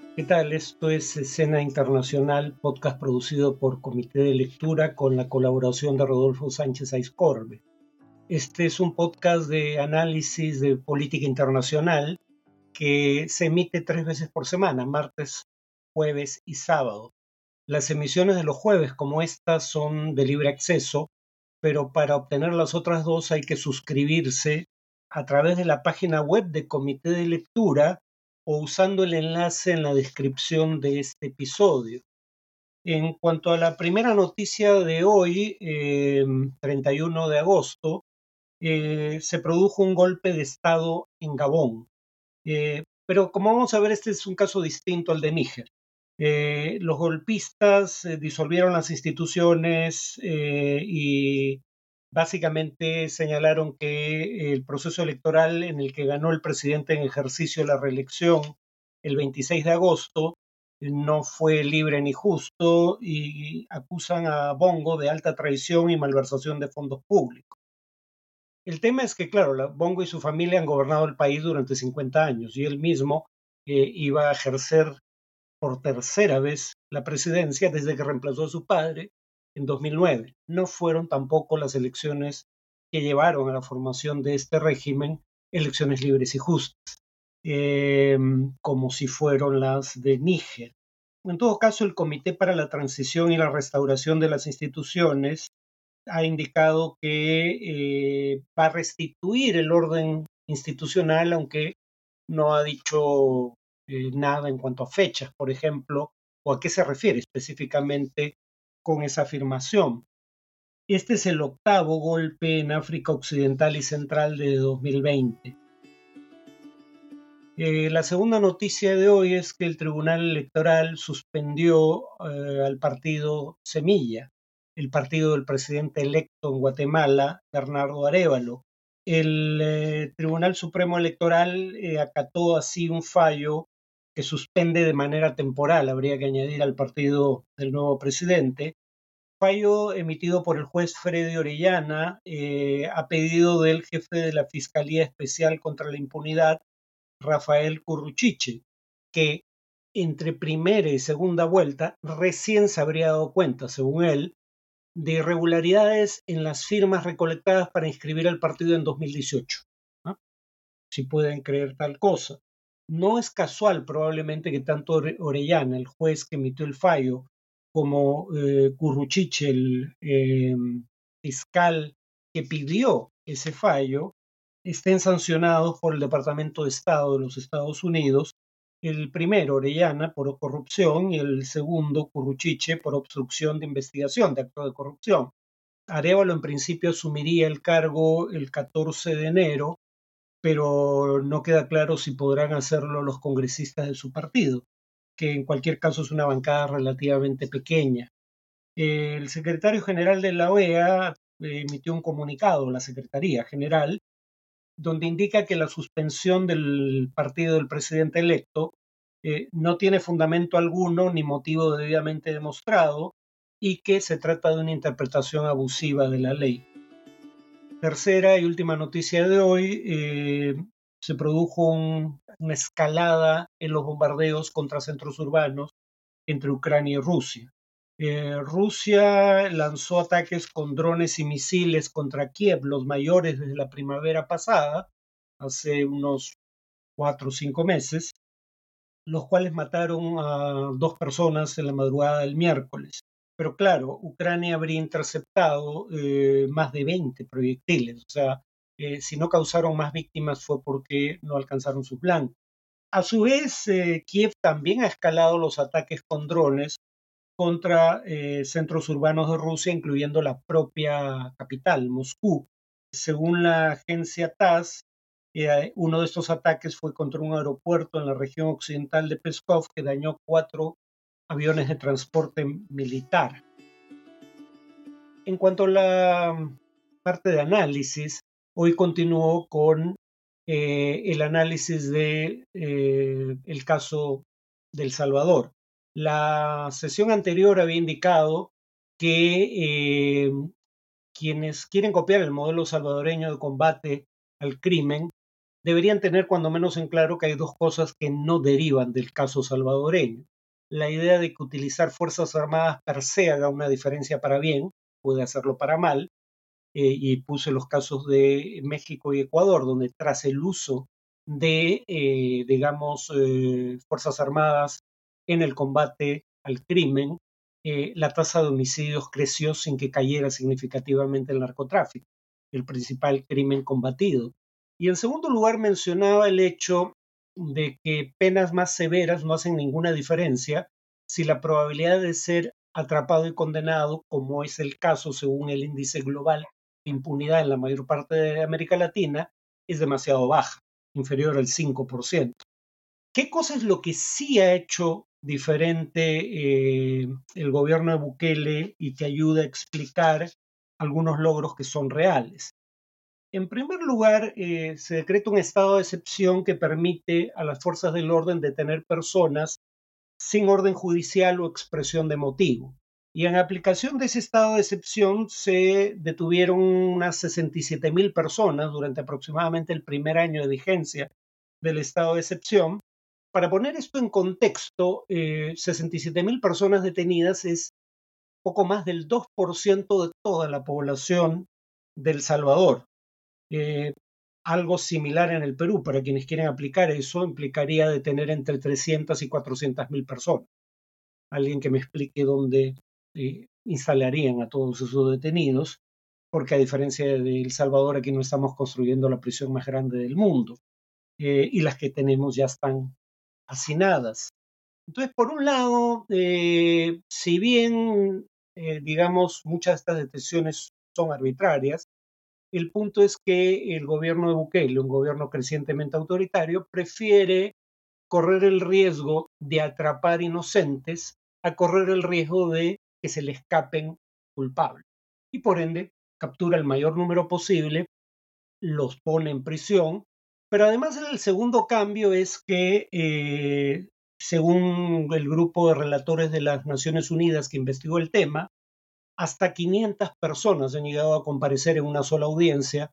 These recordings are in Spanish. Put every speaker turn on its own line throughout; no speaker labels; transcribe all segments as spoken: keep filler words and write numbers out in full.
¿Qué tal? Esto es Escena Internacional, podcast producido por Comité de Lectura con la colaboración de Rodolfo Sánchez Aizcorbe. Este es un podcast de análisis de política internacional que se emite tres veces por semana, martes, jueves y sábado. Las emisiones de los jueves, como estas, son de libre acceso, pero para obtener las otras dos hay que suscribirse a través de la página web de Comité de Lectura o usando el enlace en la descripción de este episodio. En cuanto a la primera noticia de hoy, eh, treinta y uno de agosto, eh, se produjo un golpe de Estado en Gabón. Eh, pero como vamos a ver, este es un caso distinto al de Níger. Eh, los golpistas eh, disolvieron las instituciones eh, y básicamente señalaron que el proceso electoral en el que ganó el presidente en ejercicio la reelección el veintiséis de agosto eh, no fue libre ni justo y acusan a Bongo de alta traición y malversación de fondos públicos. El tema es que, claro, la, Bongo y su familia han gobernado el país durante cincuenta años y él mismo eh, iba a ejercer por tercera vez la presidencia desde que reemplazó a su padre en dos mil nueve. No fueron tampoco las elecciones que llevaron a la formación de este régimen elecciones libres y justas, eh, como si fueron las de Níger. En todo caso, el Comité para la Transición y la Restauración de las Instituciones ha indicado que eh, va a restituir el orden institucional, aunque no ha dicho eh, nada en cuanto a fechas, por ejemplo, o a qué se refiere específicamente con esa afirmación. Este es el octavo golpe en África Occidental y Central de dos mil veinte. Eh, la segunda noticia de hoy es que el Tribunal Electoral suspendió eh, al partido Semilla, el partido del presidente electo en Guatemala, Bernardo Arévalo. El eh, Tribunal Supremo Electoral eh, acató así un fallo que suspende de manera temporal, habría que añadir al partido del nuevo presidente, fallo emitido por el juez Freddy Orellana eh, a pedido del jefe de la Fiscalía Especial contra la Impunidad, Rafael Curruchiche, que entre primera y segunda vuelta recién se habría dado cuenta, según él, de irregularidades en las firmas recolectadas para inscribir al partido en dos mil dieciocho. ¿No? Si pueden creer tal cosa. No es casual probablemente que tanto Orellana, el juez que emitió el fallo, como eh, Curruchiche, el eh, fiscal que pidió ese fallo, estén sancionados por el Departamento de Estado de los Estados Unidos, el primero, Orellana, por corrupción, y el segundo, Curruchiche, por obstrucción de investigación, de acto de corrupción. Arévalo en principio asumiría el cargo el catorce de enero, pero no queda claro si podrán hacerlo los congresistas de su partido, que en cualquier caso es una bancada relativamente pequeña. El secretario general de la O E A emitió un comunicado, la Secretaría General, donde indica que la suspensión del partido del presidente electo eh, no tiene fundamento alguno ni motivo debidamente demostrado y que se trata de una interpretación abusiva de la ley. Tercera y última noticia de hoy, eh, se produjo un, una escalada en los bombardeos contra centros urbanos entre Ucrania y Rusia. Eh, Rusia lanzó ataques con drones y misiles contra Kiev, los mayores desde la primavera pasada, hace unos cuatro o cinco meses, los cuales mataron a dos personas en la madrugada del miércoles. Pero claro, Ucrania habría interceptado eh, más de veinte proyectiles, o sea, eh, si no causaron más víctimas fue porque no alcanzaron su plan. A su vez, eh, Kiev también ha escalado los ataques con drones contra eh, centros urbanos de Rusia, incluyendo la propia capital, Moscú. Según la agencia TASS, eh, uno de estos ataques fue contra un aeropuerto en la región occidental de Pskov que dañó cuatro aviones de transporte militar. En cuanto a la parte de análisis, hoy continuó con eh, el análisis de eh, el caso de El Salvador. La sesión anterior había indicado que eh, quienes quieren copiar el modelo salvadoreño de combate al crimen deberían tener cuando menos en claro que hay dos cosas que no derivan del caso salvadoreño. La idea de que utilizar Fuerzas Armadas per se haga una diferencia para bien, puede hacerlo para mal, eh, y puse los casos de México y Ecuador, donde tras el uso de, eh, digamos, eh, Fuerzas Armadas en el combate al crimen, eh, la tasa de homicidios creció sin que cayera significativamente el narcotráfico, el principal crimen combatido. Y en segundo lugar mencionaba el hecho de que penas más severas no hacen ninguna diferencia si la probabilidad de ser atrapado y condenado, como es el caso según el índice global de impunidad en la mayor parte de América Latina, es demasiado baja, inferior al cinco por ciento. ¿Qué cosa es lo que sí ha hecho diferente eh, el gobierno de Bukele y que ayuda a explicar algunos logros que son reales? En primer lugar, eh, se decreta un estado de excepción que permite a las fuerzas del orden detener personas sin orden judicial o expresión de motivo. Y en aplicación de ese estado de excepción se detuvieron unas sesenta y siete mil personas durante aproximadamente el primer año de vigencia del estado de excepción. Para poner esto en contexto, eh, sesenta y siete mil personas detenidas es poco más del dos por ciento de toda la población de El Salvador. Eh, algo similar en el Perú, para quienes quieren aplicar eso, implicaría detener entre trescientas y cuatrocientas mil personas. Alguien que me explique dónde eh, instalarían a todos esos detenidos, porque a diferencia de El Salvador, aquí no estamos construyendo la prisión más grande del mundo, eh, y las que tenemos ya están hacinadas. Entonces, por un lado, eh, si bien, eh, digamos, muchas de estas detenciones son arbitrarias, el punto es que el gobierno de Bukele, un gobierno crecientemente autoritario, prefiere correr el riesgo de atrapar inocentes a correr el riesgo de que se le escapen culpables. Y por ende, captura el mayor número posible, los pone en prisión, pero además el segundo cambio es que, eh, según el grupo de relatores de las Naciones Unidas que investigó el tema, hasta quinientas personas han llegado a comparecer en una sola audiencia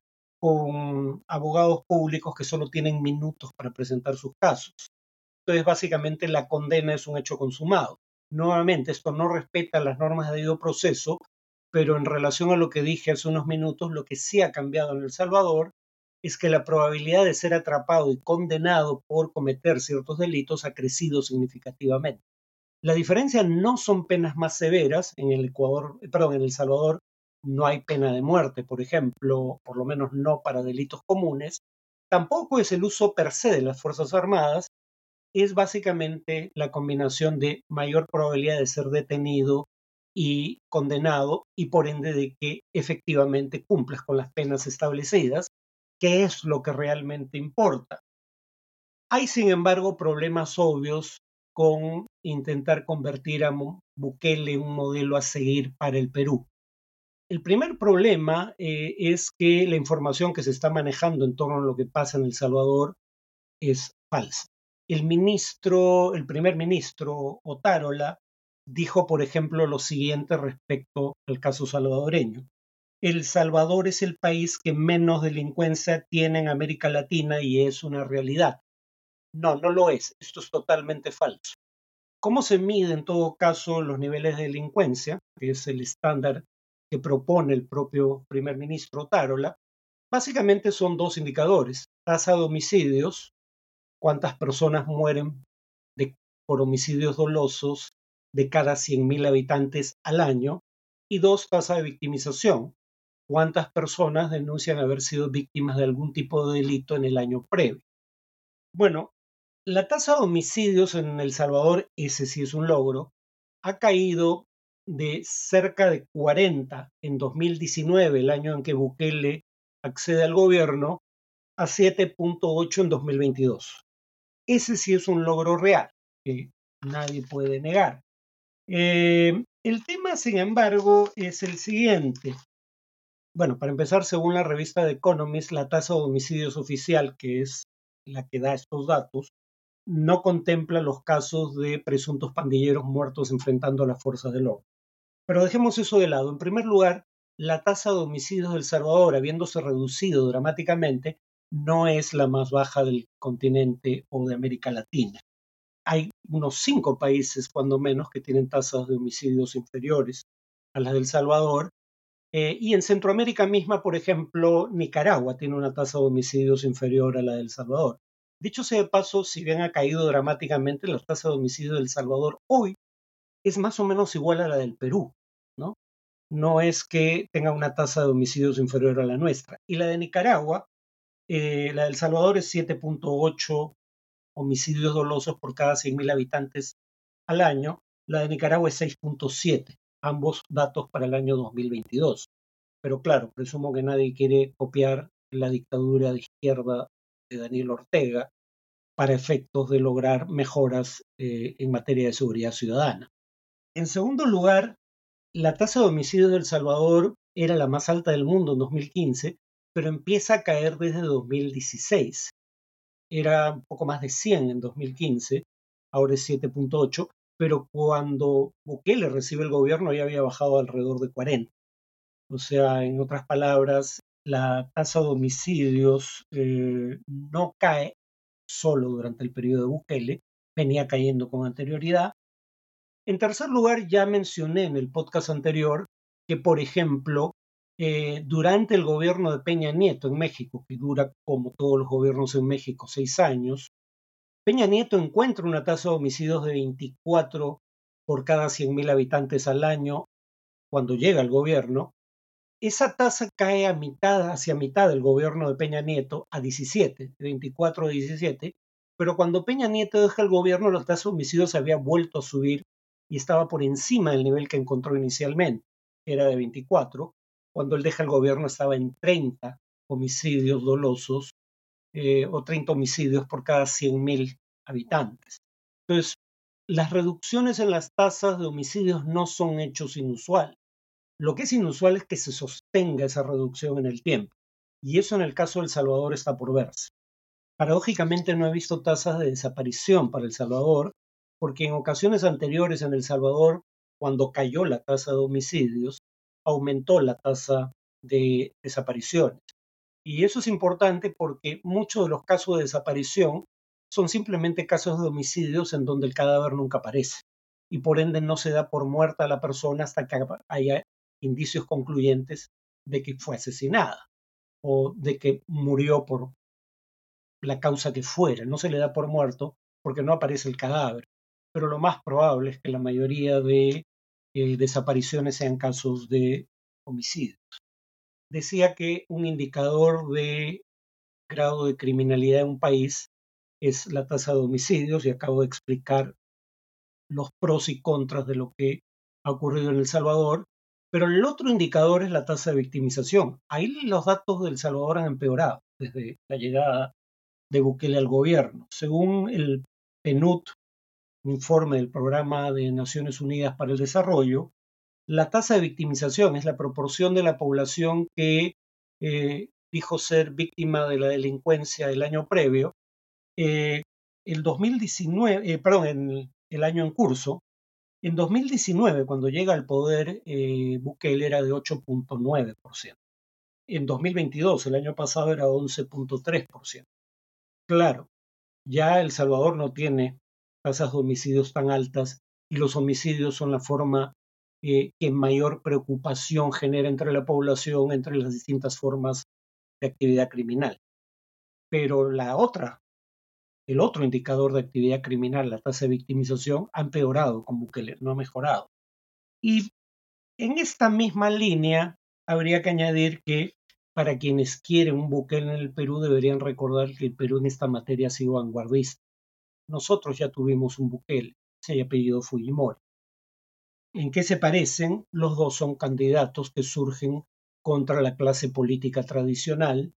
con abogados públicos que solo tienen minutos para presentar sus casos. Entonces, básicamente, la condena es un hecho consumado. Nuevamente, esto no respeta las normas de debido proceso, pero en relación a lo que dije hace unos minutos, lo que sí ha cambiado en El Salvador es que la probabilidad de ser atrapado y condenado por cometer ciertos delitos ha crecido significativamente. La diferencia no son penas más severas. En el Ecuador, perdón, en El Salvador no hay pena de muerte, por ejemplo, por lo menos no para delitos comunes. Tampoco es el uso per se de las Fuerzas Armadas, es básicamente la combinación de mayor probabilidad de ser detenido y condenado y por ende de que efectivamente cumplas con las penas establecidas, que es lo que realmente importa. Hay, sin embargo, problemas obvios con intentar convertir a Bukele en un modelo a seguir para el Perú. El primer problema eh, es que la información que se está manejando en torno a lo que pasa en El Salvador es falsa. El ministro, el primer ministro Otárola dijo, por ejemplo, lo siguiente respecto al caso salvadoreño. El Salvador es el país que menos delincuencia tiene en América Latina y es una realidad. No, no lo es. Esto es totalmente falso. ¿Cómo se mide en todo caso los niveles de delincuencia? Que es el estándar que propone el propio primer ministro Otárola. Básicamente son dos indicadores: tasa de homicidios, cuántas personas mueren de, por homicidios dolosos de cada cien mil habitantes al año, y dos, tasa de victimización, cuántas personas denuncian haber sido víctimas de algún tipo de delito en el año previo. Bueno, la tasa de homicidios en El Salvador, ese sí es un logro, ha caído de cerca de cuarenta en dos mil diecinueve, el año en que Bukele accede al gobierno, a siete punto ocho en dos mil veintidós. Ese sí es un logro real, que nadie puede negar. Eh, el tema, sin embargo, es el siguiente. Bueno, para empezar, según la revista The Economist, la tasa de homicidios oficial, que es la que da estos datos, no contempla los casos de presuntos pandilleros muertos enfrentando a las fuerzas del orden. Pero dejemos eso de lado. En primer lugar, la tasa de homicidios de El Salvador, habiéndose reducido dramáticamente, no es la más baja del continente o de América Latina. Hay unos cinco países, cuando menos, que tienen tasas de homicidios inferiores a las del Salvador. Eh, y en Centroamérica misma, por ejemplo, Nicaragua tiene una tasa de homicidios inferior a la del Salvador. Dicho sea de paso, si bien ha caído dramáticamente, la tasa de homicidio del Salvador hoy es más o menos igual a la del Perú, ¿no? No es que tenga una tasa de homicidios inferior a la nuestra. Y la de Nicaragua, eh, la del Salvador es siete punto ocho homicidios dolosos por cada cien mil habitantes al año, la de Nicaragua es seis punto siete, ambos datos para el año dos mil veintidós. Pero claro, presumo que nadie quiere copiar la dictadura de izquierda de Daniel Ortega para efectos de lograr mejoras eh, en materia de seguridad ciudadana. En segundo lugar, la tasa de homicidios de El Salvador era la más alta del mundo en dos mil quince, pero empieza a caer desde dos mil dieciséis. Era un poco más de cien en dos mil quince, ahora es siete punto ocho, pero cuando Bukele recibe el gobierno ya había bajado alrededor de cuarenta. O sea, en otras palabras, la tasa de homicidios eh, no cae solo durante el periodo de Bukele, venía cayendo con anterioridad. En tercer lugar, ya mencioné en el podcast anterior que, por ejemplo, eh, durante el gobierno de Peña Nieto en México, que dura como todos los gobiernos en México seis años, Peña Nieto encuentra una tasa de homicidios de veinticuatro por cada cien mil habitantes al año cuando llega al gobierno. Esa tasa cae a mitad, hacia mitad del gobierno de Peña Nieto a diecisiete, de veinticuatro a diecisiete, pero cuando Peña Nieto deja el gobierno, la tasa de homicidios había vuelto a subir y estaba por encima del nivel que encontró inicialmente, era de veinticuatro. Cuando él deja el gobierno estaba en treinta homicidios dolosos eh, o treinta homicidios por cada cien mil habitantes. Entonces, las reducciones en las tasas de homicidios no son hechos inusuales. Lo que es inusual es que se sostenga esa reducción en el tiempo, y eso en el caso de El Salvador está por verse. Paradójicamente no he visto tasas de desaparición para El Salvador, porque en ocasiones anteriores en El Salvador, cuando cayó la tasa de homicidios, aumentó la tasa de desapariciones. Y eso es importante porque muchos de los casos de desaparición son simplemente casos de homicidios en donde el cadáver nunca aparece y por ende no se da por muerta a la persona hasta que haya indicios concluyentes de que fue asesinada o de que murió por la causa que fuera. No se le da por muerto porque no aparece el cadáver. Pero lo más probable es que la mayoría de eh, desapariciones sean casos de homicidios. Decía que un indicador de grado de criminalidad en un país es la tasa de homicidios y acabo de explicar los pros y contras de lo que ha ocurrido en El Salvador, pero el otro indicador es la tasa de victimización. Ahí los datos de El Salvador han empeorado desde la llegada de Bukele al gobierno. Según el PNUD, informe del Programa de Naciones Unidas para el Desarrollo, la tasa de victimización es la proporción de la población que eh, dijo ser víctima de la delincuencia el año previo. Eh, el dos mil diecinueve, eh, perdón, en el año en curso, en dos mil diecinueve, cuando llega al poder, eh, Bukele era de ocho punto nueve por ciento. En dos mil veintidós, el año pasado, era once punto tres por ciento. Claro, ya El Salvador no tiene tasas de homicidios tan altas y los homicidios son la forma eh, que mayor preocupación genera entre la población, entre las distintas formas de actividad criminal. Pero la otra, el otro indicador de actividad criminal, la tasa de victimización, ha empeorado con Bukele, no ha mejorado. Y en esta misma línea, habría que añadir que para quienes quieren un Bukele en el Perú, deberían recordar que el Perú en esta materia ha sido vanguardista. Nosotros ya tuvimos un Bukele, ese apellido Fujimori. ¿En qué se parecen? Los dos son candidatos que surgen contra la clase política tradicional,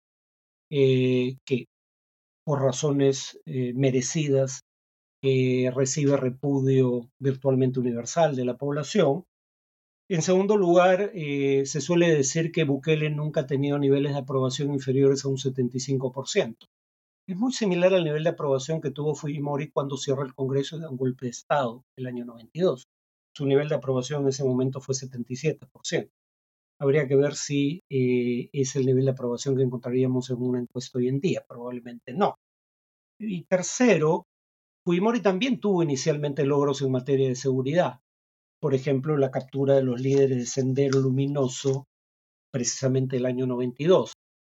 eh, que por razones eh, merecidas eh, recibe repudio virtualmente universal de la población. En segundo lugar, eh, se suele decir que Bukele nunca ha tenido niveles de aprobación inferiores a un setenta y cinco por ciento. Es muy similar al nivel de aprobación que tuvo Fujimori cuando cierra el Congreso y da un golpe de Estado el año noventa y dos. Su nivel de aprobación en ese momento fue setenta y siete por ciento. Habría que ver si eh, es el nivel de aprobación que encontraríamos en una encuesta hoy en día. Probablemente no. Y tercero, Fujimori también tuvo inicialmente logros en materia de seguridad. Por ejemplo, la captura de los líderes de Sendero Luminoso, precisamente el año noventa y dos.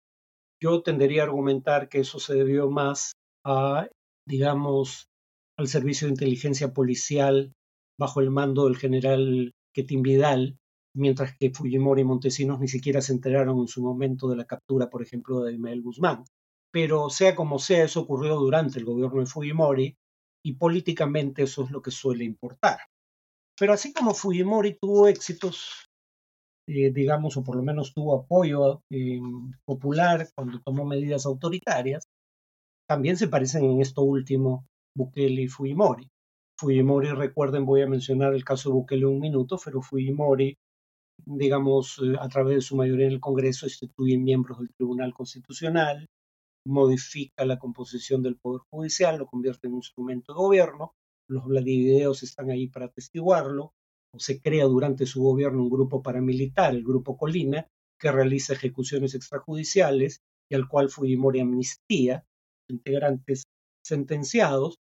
Yo tendería a argumentar que eso se debió más a, digamos, al servicio de inteligencia policial bajo el mando del general Quetín Vidal, mientras que Fujimori y Montesinos ni siquiera se enteraron en su momento de la captura, por ejemplo, de Ismael Guzmán. Pero sea como sea, eso ocurrió durante el gobierno de Fujimori y políticamente eso es lo que suele importar. Pero así como Fujimori tuvo éxitos, eh, digamos, o por lo menos tuvo apoyo eh, popular cuando tomó medidas autoritarias, también se parecen en esto último Bukele y Fujimori. Fujimori, recuerden, voy a mencionar el caso de Bukele un minuto, pero Fujimori, digamos, eh, a través de su mayoría en el Congreso, instituye miembros del Tribunal Constitucional, modifica la composición del Poder Judicial, lo convierte en un instrumento de gobierno, los Vladivideos están ahí para atestiguarlo, o se crea durante su gobierno un grupo paramilitar, el Grupo Colina, que realiza ejecuciones extrajudiciales y al cual Fujimori amnistía integrantes sentenciados.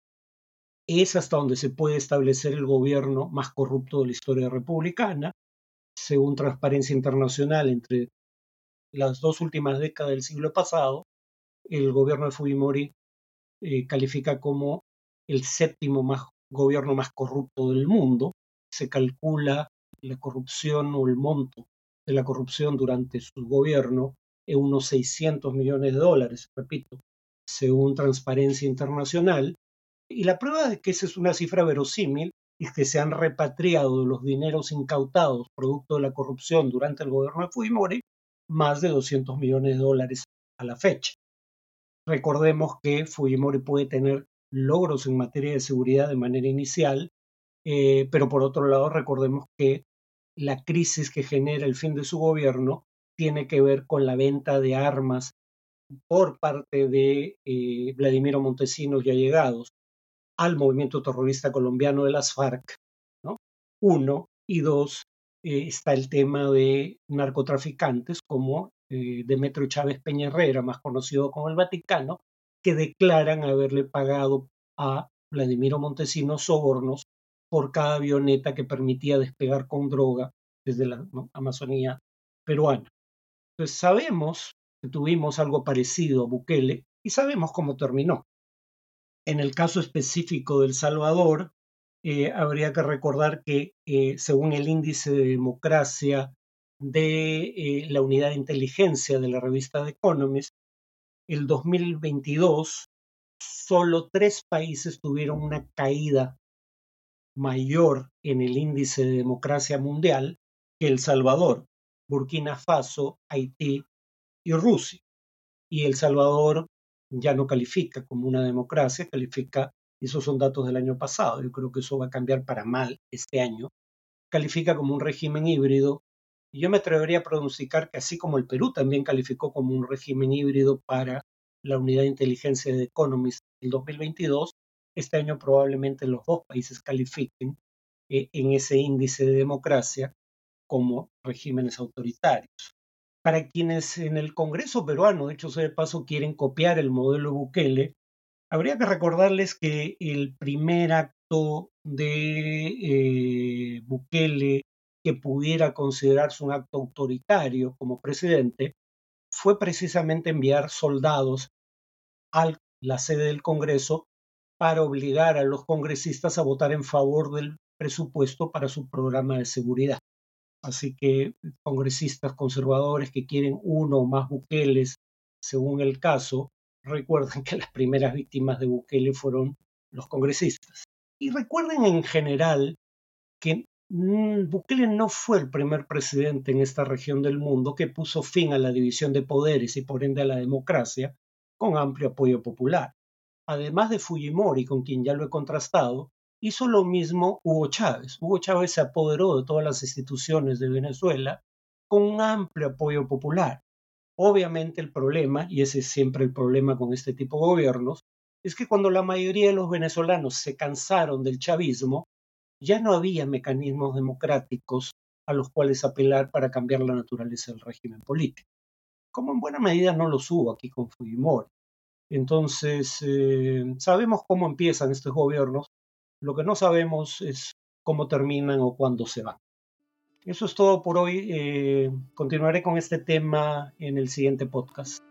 Es hasta donde se puede establecer el gobierno más corrupto de la historia republicana, según Transparencia Internacional, entre las dos últimas décadas del siglo pasado, el gobierno de Fujimori eh, califica como el séptimo más, gobierno más corrupto del mundo. Se calcula la corrupción o el monto de la corrupción durante su gobierno en unos seiscientos millones de dólares, repito, según Transparencia Internacional. Y la prueba de que esa es una cifra verosímil es que se han repatriado de los dineros incautados producto de la corrupción durante el gobierno de Fujimori más de doscientos millones de dólares a la fecha. Recordemos que Fujimori puede tener logros en materia de seguridad de manera inicial, eh, pero por otro lado recordemos que la crisis que genera el fin de su gobierno tiene que ver con la venta de armas por parte de eh, Vladimiro Montesinos y allegados al movimiento terrorista colombiano de las FARC, ¿no? Uno, y dos, eh, está el tema de narcotraficantes como eh, Demetrio Chávez Peña Herrera, más conocido como el Vaticano, que declaran haberle pagado a Vladimiro Montesinos sobornos por cada avioneta que permitía despegar con droga desde la, ¿no?, Amazonía peruana. Entonces sabemos que tuvimos algo parecido a Bukele y sabemos cómo terminó. En el caso específico de El Salvador, eh, habría que recordar que eh, según el índice de democracia de eh, la unidad de inteligencia de la revista The Economist, el dos mil veintidós solo tres países tuvieron una caída mayor en el índice de democracia mundial que El Salvador: Burkina Faso, Haití y Rusia. Y El Salvador ya no califica como una democracia, califica, esos son datos del año pasado, yo creo que eso va a cambiar para mal este año, califica como un régimen híbrido. Y yo me atrevería a pronosticar que así como el Perú también calificó como un régimen híbrido para la unidad de inteligencia de Economist en dos mil veintidós, este año probablemente los dos países califiquen eh, en ese índice de democracia como regímenes autoritarios. Para quienes en el Congreso peruano, de hecho sea de paso, quieren copiar el modelo Bukele, habría que recordarles que el primer acto de eh, Bukele que pudiera considerarse un acto autoritario como presidente fue precisamente enviar soldados a la sede del Congreso para obligar a los congresistas a votar en favor del presupuesto para su programa de seguridad. Así que congresistas conservadores que quieren uno o más Bukeles, según el caso, recuerden que las primeras víctimas de Bukele fueron los congresistas. Y recuerden en general que mmm, Bukele no fue el primer presidente en esta región del mundo que puso fin a la división de poderes y por ende a la democracia con amplio apoyo popular. Además de Fujimori, con quien ya lo he contrastado, hizo lo mismo Hugo Chávez. Hugo Chávez se apoderó de todas las instituciones de Venezuela con un amplio apoyo popular. Obviamente el problema, y ese es siempre el problema con este tipo de gobiernos, es que cuando la mayoría de los venezolanos se cansaron del chavismo, ya no había mecanismos democráticos a los cuales apelar para cambiar la naturaleza del régimen político. Como en buena medida no los hubo aquí con Fujimori. Entonces, eh, sabemos cómo empiezan estos gobiernos, lo que no sabemos es cómo terminan o cuándo se van. Eso es todo por hoy. Eh, continuaré con este tema en el siguiente podcast.